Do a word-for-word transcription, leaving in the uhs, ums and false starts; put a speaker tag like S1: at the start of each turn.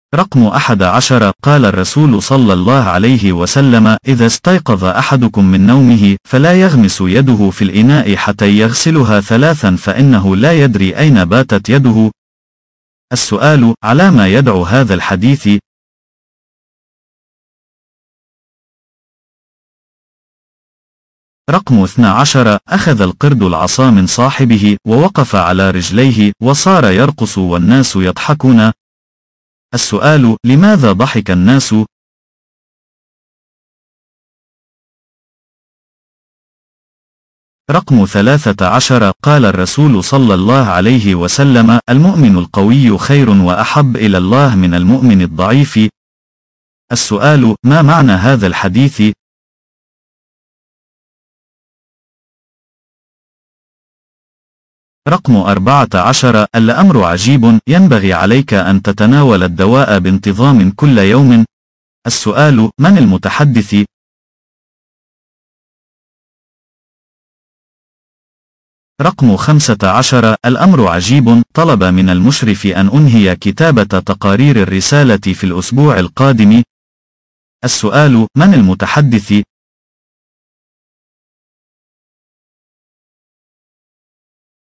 S1: رقم أحد عشر. قال الرسول صلى الله عليه وسلم: إذا استيقظ أحدكم من نومه فلا يغمس يده في الإناء حتى يغسلها ثلاثا فإنه لا يدري أين باتت يده. السؤال: على ما يدعو هذا الحديث؟ رقم اثني عشر. أخذ القرد العصا من صاحبه ووقف على رجليه وصار يرقص والناس يضحكون. السؤال: لماذا ضحك الناس؟ رقم ثلاثة عشر. قال الرسول صلى الله عليه وسلم: المؤمن القوي خير وأحب إلى الله من المؤمن الضعيف. السؤال: ما معنى هذا الحديث؟ رقم أربعة عشر. الأمر عجيب، ينبغي عليك أن تتناول الدواء بانتظام كل يوم. السؤال: من المتحدث؟ رقم خمسة عشر. الأمر عجيب، طلب من المشرف أن أنهي كتابة تقارير الرسالة في الأسبوع القادم. السؤال: من المتحدث؟